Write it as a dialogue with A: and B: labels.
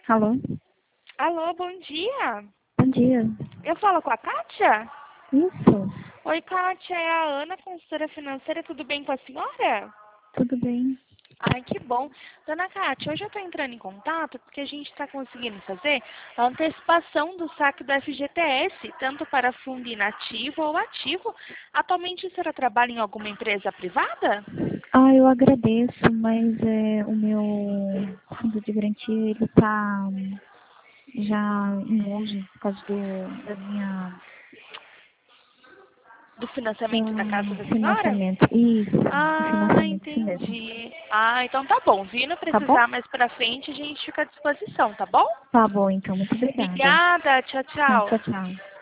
A: Alô?
B: Alô, bom dia.
A: Bom dia.
B: Eu falo com a Kátia?
A: Isso,
B: Oi, Kátia, é a Ana, consultora financeira. Tudo bem com a senhora?
A: tudo bem?
B: Ai, que bom. Dona Kátia, hoje eu estou entrando em contato porque a gente está conseguindo fazer a antecipação do saque do FGTS, tanto para fundo inativo ou ativo. Atualmente a senhora trabalha em alguma empresa privada?
A: Eu agradeço, mas o meu fundo de garantia, ele tá já em uso por causa
B: Do
A: do
B: financiamento da casa da senhora?
A: financiamento. Isso, do
B: Ah,
A: financiamento, isso mesmo.
B: entendi. Ah, então tá bom. Vindo
A: Tá bom?
B: precisar mais pra frente, a gente fica à disposição, tá bom?
A: Tá bom, então, muito obrigada.
B: Obrigada. Tchau,
A: Tá,
B: tchau.
A: tchau, tchau.